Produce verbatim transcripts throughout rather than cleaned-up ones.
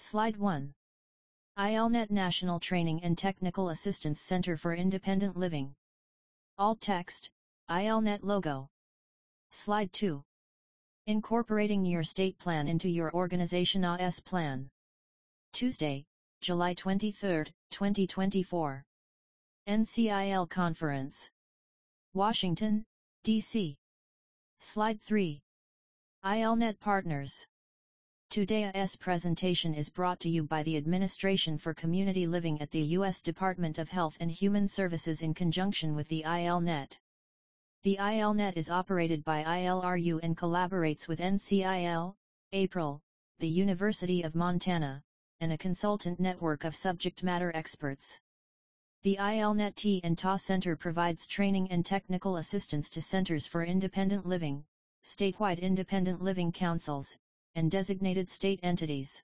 Slide one. I L Net National Training and Technical Assistance Center for Independent Living. Alt text, I L Net logo. Slide two. Incorporating your state plan into your organization's plan. Tuesday, July twenty-third, twenty twenty-four. N C I L Conference. Washington, D C Slide three. I L Net Partners. Today's presentation is brought to you by the Administration for Community Living at the U S Department of Health and Human Services in conjunction with the I L Net. The I L Net is operated by I L R U and collaborates with N C I L, April, the University of Montana, and a consultant network of subject matter experts. The I L Net T and T A Center provides training and technical assistance to Centers for Independent Living, statewide independent living councils, and designated state entities.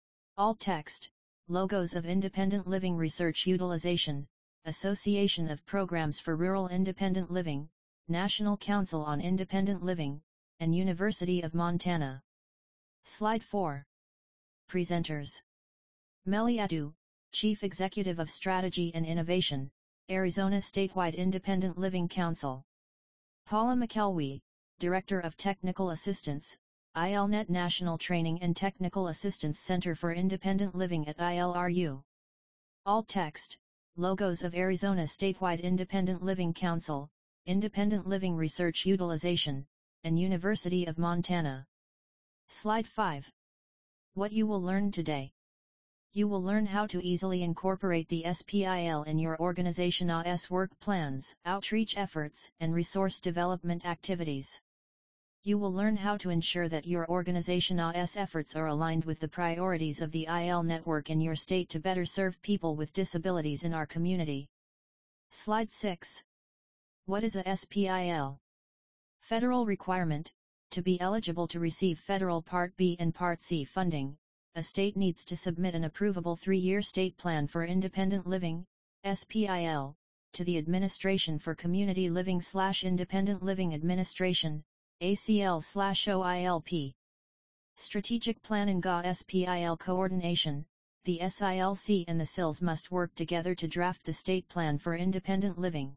Alt text, logos of Independent Living Research Utilization, Association of Programs for Rural Independent Living, National Council on Independent Living, and University of Montana. Slide four. Presenters. Meli Adu, Chief Executive of Strategy and Innovation, Arizona Statewide Independent Living Council. Paula McKelwee, Director of Technical Assistance, I L Net National Training and Technical Assistance Center for Independent Living at I L R U. Alt text, logos of Arizona Statewide Independent Living Council, Independent Living Research Utilization, and University of Montana. Slide five. What you will learn today. You will learn how to easily incorporate the S P I L in your organization's work plans, outreach efforts, and resource development activities. You will learn how to ensure that your organization's efforts are aligned with the priorities of the I L network in your state to better serve people with disabilities in our community. Slide six. What is a S P I L? Federal requirement. To be eligible to receive federal Part B and Part C funding, a state needs to submit an approvable three-year state plan for independent living, S P I L, to the Administration for Community Living slash Independent Living Administration, A C L slash O I L P. Strategic Plan and G A S P I L coordination. The S I L C and the S I Ls must work together to draft the state plan for independent living.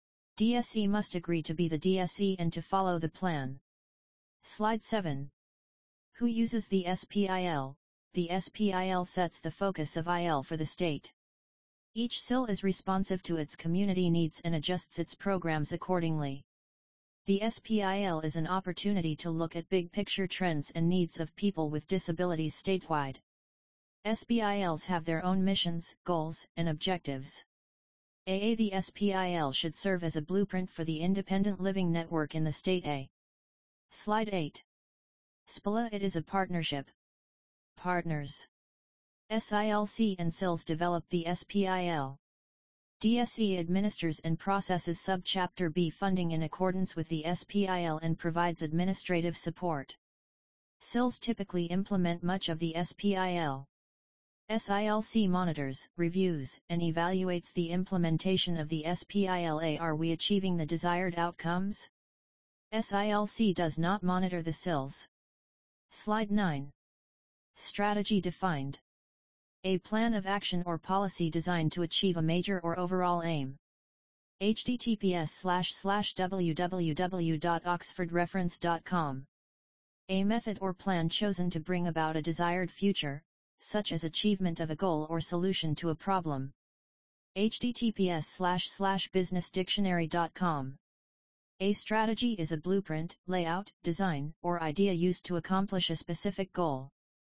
D S E must agree to be the D S E and to follow the plan. Slide seven. Who uses the S P I L? The S P I L sets the focus of I L for the state. Each S I L is responsive to its community needs and adjusts its programs accordingly. The S P I L is an opportunity to look at big-picture trends and needs of people with disabilities statewide. S P I Ls have their own missions, goals, and objectives. A A The S P I L should serve as a blueprint for the independent living network in the state. A. Slide eight. S P I L A It is a partnership. Partners. S I L C and S I Ls develop the S P I L. D S E administers and processes Subchapter B funding in accordance with the S P I L and provides administrative support. S I Ls typically implement much of the S P I L. S I L C monitors, reviews, and evaluates the implementation of the S P I L. Are we achieving the desired outcomes? S I L C does not monitor the S I Ls. Slide nine. Strategy defined. A plan of action or policy designed to achieve a major or overall aim. https slash slash www dot oxford reference dot com. A method or plan chosen to bring about a desired future, such as achievement of a goal or solution to a problem. https slash slash business dictionary dot com. A strategy is a blueprint, layout, design, or idea used to accomplish a specific goal.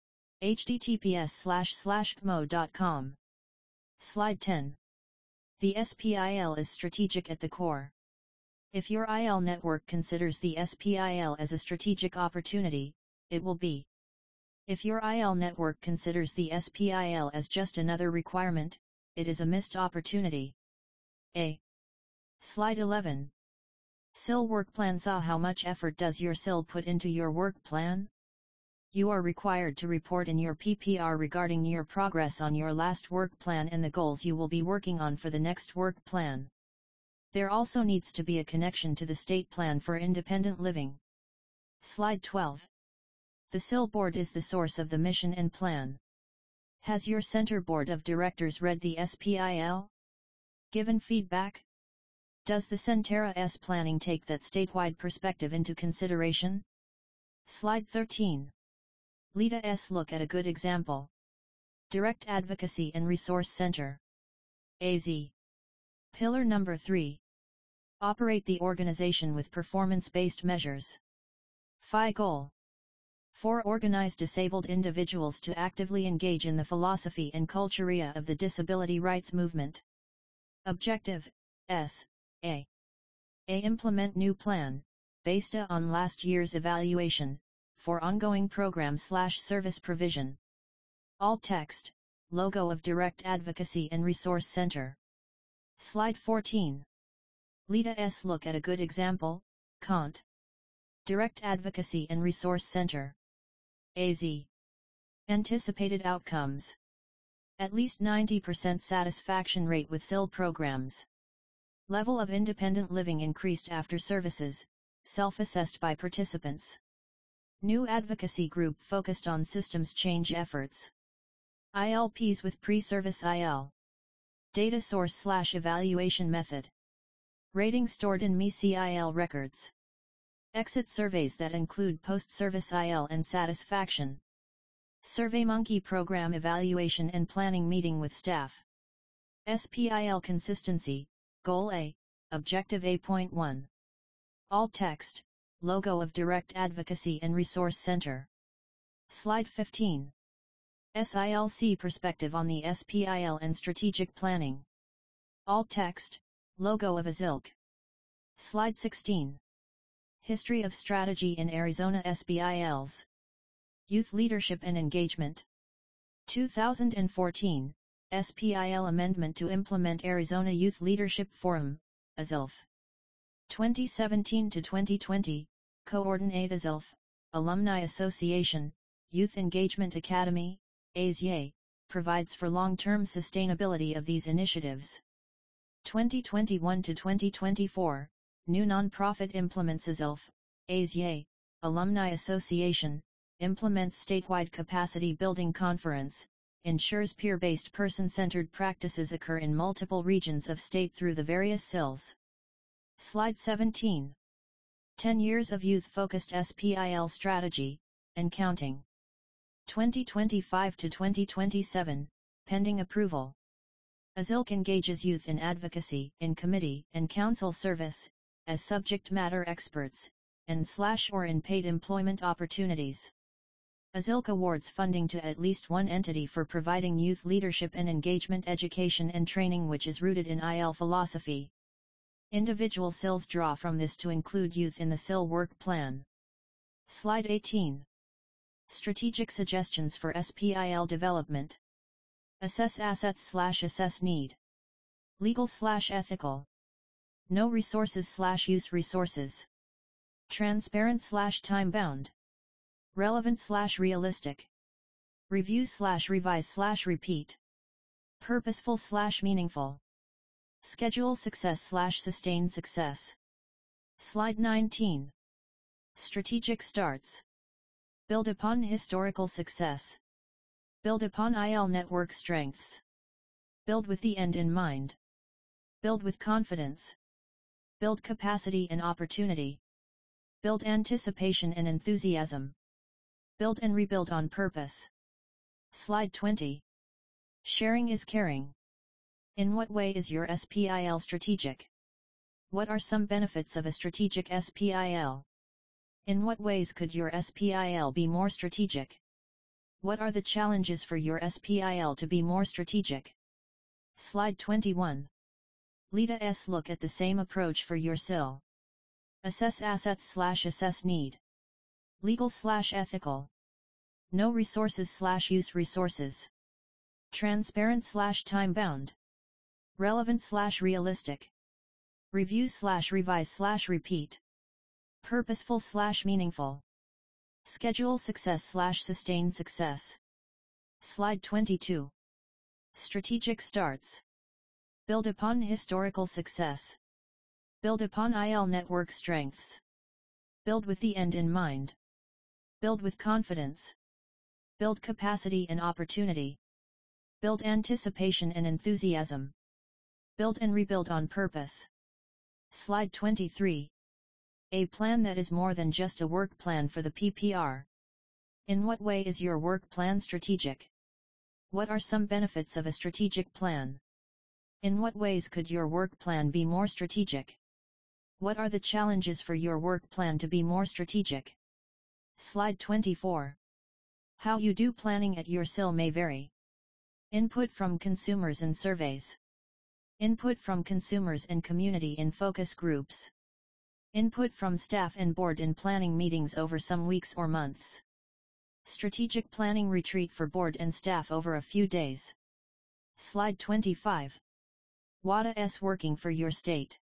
https slash slash c m o dot com. Slide ten. The S P I L is strategic at the core. If your I L network considers the S P I L as a strategic opportunity, it will be. If your I L network considers the S P I L as just another requirement, it is a missed opportunity. A. Slide eleven. S I L work plan. So how much effort does your S I L put into your work plan? You are required to report in your P P R regarding your progress on your last work plan and the goals you will be working on for the next work plan. There also needs to be a connection to the state plan for independent living. Slide twelve. The S I L board is the source of the mission and plan. Has your center board of directors read the S P I L? Given feedback? Does the Centera's planning take that statewide perspective into consideration? Slide thirteen. L I D A's look at a good example. Direct Advocacy and Resource Center. A Z. Pillar number three. Operate the organization with performance-based measures. F I goal. four. Organize disabled individuals to actively engage in the philosophy and culture of the disability rights movement. Objective, S, A. A. Implement new plan, based on last year's evaluation, for ongoing program slash service provision. Alt text, logo of Direct Advocacy and Resource Center. Slide fourteen. L I D A's look at a good example, C O N T. Direct Advocacy and Resource Center. A Z. Anticipated outcomes. At least ninety percent satisfaction rate with S I L programs. Level of independent living increased after services, self-assessed by participants. New advocacy group focused on systems change efforts. I L Ps with pre-service I L. Data source slash evaluation method. Rating stored in M E C I L records. Exit surveys that include post-service I L and satisfaction. SurveyMonkey program evaluation and planning meeting with staff. S P I L consistency, Goal A, Objective eight point one. Alt text, logo of Direct Advocacy and Resource Center. Slide fifteen. S I L C perspective on the S P I L and strategic planning. Alt text, logo of A S I L C. Slide sixteen. History of strategy in Arizona S P I Ls. Youth Leadership and Engagement. two thousand fourteen, S P I L Amendment to implement Arizona Youth Leadership Forum, A S I L F. twenty seventeen to twenty twenty, Coordinate A S I L F, Alumni Association, Youth Engagement Academy, A S Y A, provides for long-term sustainability of these initiatives. twenty twenty-one to twenty twenty-four, new nonprofit implements A S I L F, A S Y A, Alumni Association, implements statewide capacity building conference, ensures peer-based person-centered practices occur in multiple regions of state through the various S I Ls. Slide seventeen. ten years of youth-focused S P I L strategy, and counting. twenty twenty-five to twenty twenty-seven, pending approval. A S I L C engages youth in advocacy, in committee and council service, as subject matter experts, and slash or in paid employment opportunities. A S I L C awards funding to at least one entity for providing youth leadership and engagement education and training which is rooted in I L philosophy. Individual S I Ls draw from this to include youth in the S I L work plan. Slide eighteen. Strategic suggestions for S P I L development. Assess assets slash assess need. Legal slash ethical. No resources slash use resources. Transparent slash time bound. Relevant slash realistic. Review slash revise slash repeat. Purposeful slash meaningful. Schedule success slash sustain success. Slide nineteen. Strategic starts. Build upon historical success. Build upon I L network strengths. Build with the end in mind. Build with confidence. Build capacity and opportunity. Build anticipation and enthusiasm. Build and rebuild on purpose. Slide twenty. Sharing is caring. In what way is your S P I L strategic? What are some benefits of a strategic S P I L? In what ways could your S P I L be more strategic? What are the challenges for your S P I L to be more strategic? Slide twenty-one. L I D A's look at the same approach for your S I L. Assess assets slash assess need. Legal slash ethical. No resources slash use resources. Transparent slash time bound. Relevant slash realistic. Review slash revise slash repeat. Purposeful slash meaningful. Schedule success slash sustain success. Slide twenty-two. Strategic starts. Build upon historical success. Build upon I L network strengths. Build with the end in mind. Build with confidence. Build capacity and opportunity. Build anticipation and enthusiasm. Build and rebuild on purpose. Slide twenty-three. A plan that is more than just a work plan for the P P R. In what way is your work plan strategic? What are some benefits of a strategic plan? In what ways could your work plan be more strategic? What are the challenges for your work plan to be more strategic? Slide twenty-four. How you do planning at your S I L may vary. Input from consumers and surveys. Input from consumers and community in focus groups. Input from staff and board in planning meetings over some weeks or months. Strategic planning retreat for board and staff over a few days. Slide twenty-five. W A D A's working for your state.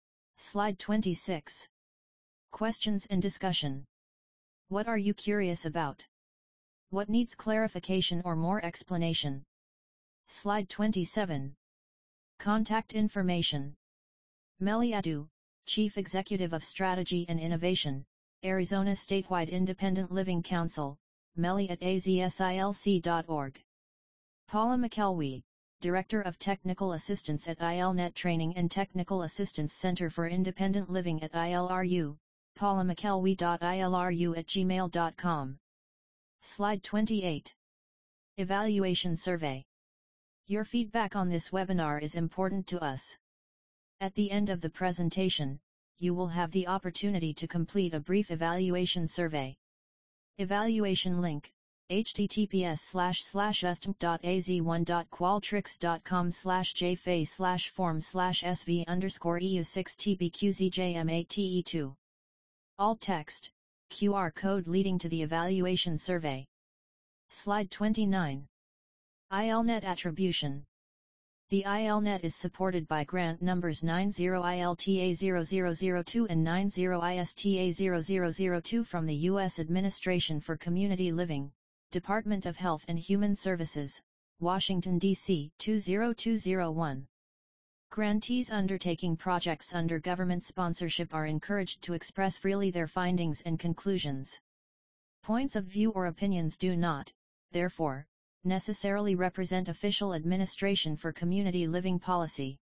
Slide twenty-six. Questions and discussion. What are you curious about? What needs clarification or more explanation? Slide twenty-seven. Contact information. Melly Adu, Chief Executive of Strategy and Innovation, Arizona Statewide Independent Living Council, melly at a z s i l c dot org. Paula McKelwee, Director of Technical Assistance at I L Net Training and Technical Assistance Center for Independent Living at I L R U, paula mckelwee dot I L R U at gmail dot com. Slide twenty-eight. Evaluation Survey. Your feedback on this webinar is important to us. At the end of the presentation, you will have the opportunity to complete a brief evaluation survey. Evaluation link, https slash slash ethmt dot a z one dot qualtrics dot com slash jfa slash form slash sv underscore eu six tbqzjm eight t e two. Alt text, Q R code leading to the evaluation survey. Slide twenty-nine. I L Net Attribution. The I L Net is supported by grant numbers ninety I L T A zero zero zero two and ninety I S T A zero zero zero two from the U S Administration for Community Living, Department of Health and Human Services, Washington, D C two zero two zero one. Grantees undertaking projects under government sponsorship are encouraged to express freely their findings and conclusions. Points of view or opinions do not, therefore, necessarily represent official administration for community living policy.